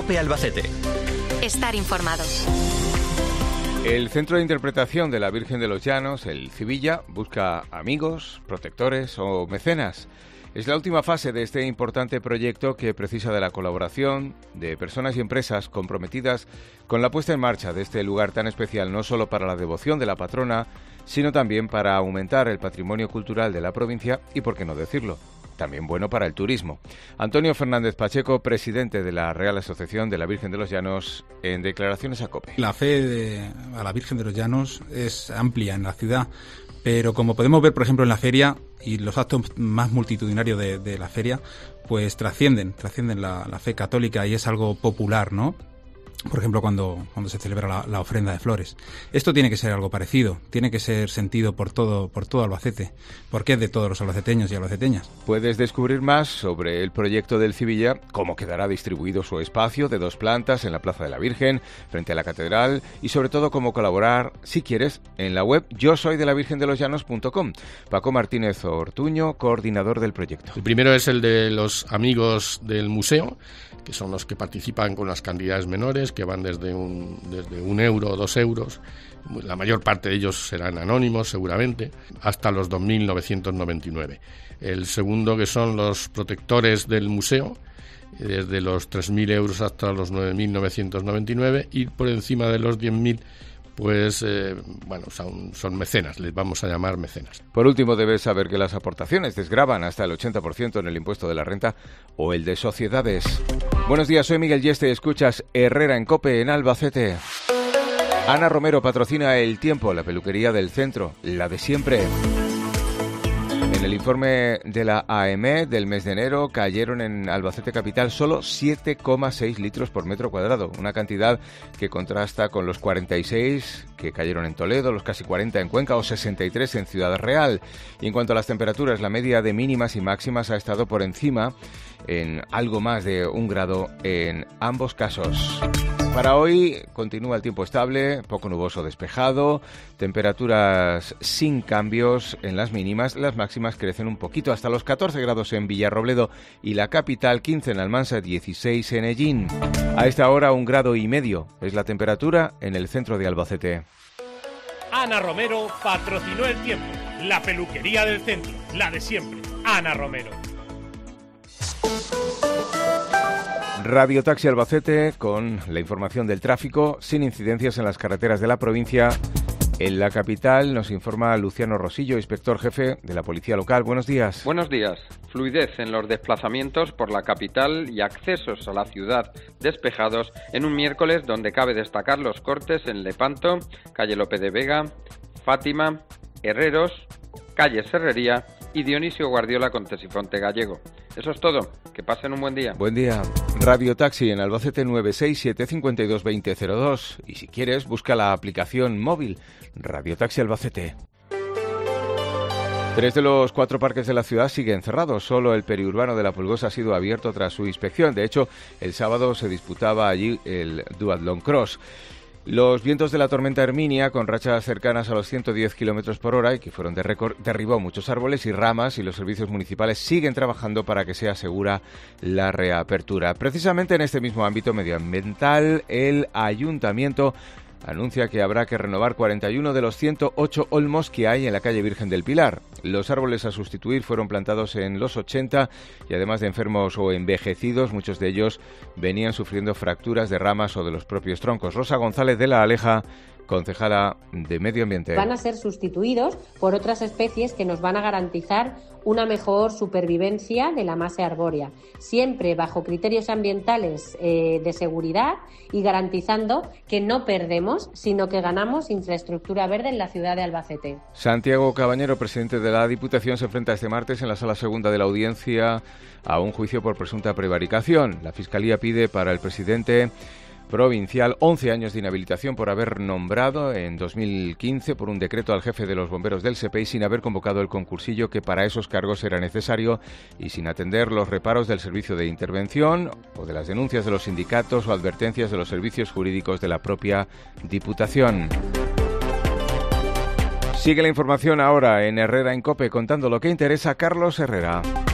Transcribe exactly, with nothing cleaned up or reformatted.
COPE Albacete. Estar informado. El Centro de Interpretación de la Virgen de los Llanos, el Civilla, busca amigos, protectores o mecenas. Es la última fase de este importante proyecto que precisa de la colaboración de personas y empresas comprometidas con la puesta en marcha de este lugar tan especial, no solo para la devoción de la patrona, sino también para aumentar el patrimonio cultural de la provincia y, por qué no decirlo, también bueno para el turismo. Antonio Fernández Pacheco, presidente de la Real Asociación de la Virgen de los Llanos, en declaraciones a COPE. La fe de, a la Virgen de los Llanos es amplia en la ciudad, pero como podemos ver, por ejemplo, en la feria y los actos más multitudinarios de, de la feria, pues trascienden, trascienden la, la fe católica y es algo popular, ¿no? Por ejemplo, cuando, cuando se celebra la, la ofrenda de flores. Esto tiene que ser algo parecido, tiene que ser sentido por todo, por todo Albacete, porque es de todos los albaceteños y albaceteñas. Puedes descubrir más sobre el proyecto del Civilla, cómo quedará distribuido su espacio de dos plantas en la Plaza de la Virgen, frente a la Catedral, y sobre todo cómo colaborar, si quieres, en la web yo soy de la virgen de los llanos punto com. Paco Martínez Ortuño, coordinador del proyecto. El primero es el de los amigos del museo, que son los que participan con las cantidades menores, que van desde un, desde un euro o dos euros. La mayor parte de ellos serán anónimos, seguramente, hasta los dos mil novecientos noventa y nueve. El segundo, que son los protectores del museo, desde los tres mil euros hasta los nueve mil novecientos noventa y nueve, y por encima de los diez mil, pues, eh, bueno, son, son mecenas, les vamos a llamar mecenas. Por último, debes saber que las aportaciones desgravan hasta el ochenta por ciento en el impuesto de la renta o el de sociedades. Buenos días, soy Miguel Yeste, escuchas Herrera en COPE en Albacete. Ana Romero patrocina El Tiempo, la peluquería del centro, la de siempre. En el informe de la A E M E del mes de enero cayeron en Albacete capital solo siete coma seis litros por metro cuadrado, una cantidad que contrasta con los cuarenta y seis que cayeron en Toledo, los casi cuarenta en Cuenca o sesenta y tres en Ciudad Real. Y en cuanto a las temperaturas, la media de mínimas y máximas ha estado por encima en algo más de un grado en ambos casos. Para hoy continúa el tiempo estable, poco nuboso despejado, temperaturas sin cambios en las mínimas, las máximas crecen un poquito hasta los catorce grados en Villarrobledo y la capital, quince en Almansa, dieciséis en Ellín. A esta hora un grado y medio es la temperatura en el centro de Albacete. Ana Romero patrocinó El Tiempo, la peluquería del centro, la de siempre. Ana Romero. Radio Taxi Albacete con la información del tráfico, sin incidencias en las carreteras de la provincia. En la capital nos informa Luciano Rosillo, inspector jefe de la Policía Local. Buenos días. Buenos días. Fluidez en los desplazamientos por la capital y accesos a la ciudad despejados en un miércoles donde cabe destacar los cortes en Lepanto, calle Lope de Vega, Fátima, Herreros, calle Serrería y Dionisio Guardiola con Tesifonte Gallego. Eso es todo. Que pasen un buen día. Buen día. Radio Taxi en Albacete nueve seis siete cinco dos dos cero cero dos. Y si quieres, busca la aplicación móvil Radio Taxi Albacete. Tres de los cuatro parques de la ciudad siguen cerrados. Solo el periurbano de La Pulgosa ha sido abierto tras su inspección. De hecho, el sábado se disputaba allí el Duathlon Cross. Los vientos de la tormenta Herminia, con rachas cercanas a los ciento diez kilómetros por hora y que fueron de récord, derribó muchos árboles y ramas, y los servicios municipales siguen trabajando para que sea segura la reapertura. Precisamente en este mismo ámbito medioambiental, el ayuntamiento anuncia que habrá que renovar cuarenta y uno de los ciento ocho olmos que hay en la calle Virgen del Pilar. Los árboles a sustituir fueron plantados en los ochenta y además de enfermos o envejecidos, muchos de ellos venían sufriendo fracturas de ramas o de los propios troncos. Rosa González de la Aleja, concejala de Medio Ambiente. Van a ser sustituidos por otras especies que nos van a garantizar una mejor supervivencia de la masa arbórea, siempre bajo criterios ambientales eh, de seguridad y garantizando que no perdemos, sino que ganamos infraestructura verde en la ciudad de Albacete. Santiago Cabañero, presidente de la Diputación, se enfrenta este martes en la Sala Segunda de la Audiencia a un juicio por presunta prevaricación. La Fiscalía pide para el presidente provincial once años de inhabilitación por haber nombrado en dos mil quince por un decreto al jefe de los bomberos del S E P E sin haber convocado el concursillo que para esos cargos era necesario y sin atender los reparos del servicio de intervención o de las denuncias de los sindicatos o advertencias de los servicios jurídicos de la propia Diputación. Sigue la información ahora en Herrera en COPE, contando lo que interesa. Carlos Herrera.